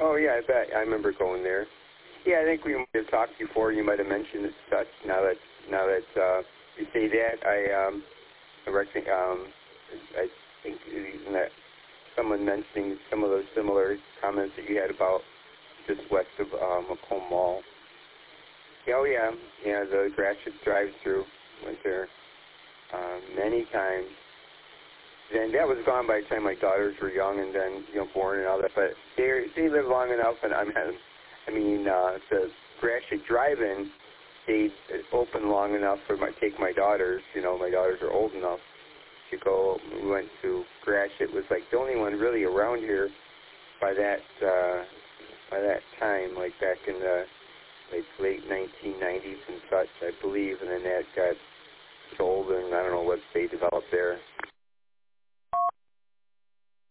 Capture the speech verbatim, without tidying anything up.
Oh, yeah, I bet. I remember going there. Yeah, I think we might have talked before. You might have mentioned it such. Now that now that uh, you say that, I um, I reckon um, I think that someone mentioning some of those similar comments that you had about just west of uh, Macomb Mall. Yeah, oh yeah, yeah, the Gratiot drive-through went there uh, many times. And that was gone by the time my daughters were young and then, you know, born and all that. But they they lived long enough, and I mean, I mean, uh, the Gratiot Drive-In stayed open long enough for my take my daughters. You know, my daughters are old enough to go. We went to Gratiot. It was like the only one really around here by that uh, by that time, like back in the like late nineteen nineties and such, I believe. And then that got sold, and I don't know what they developed there.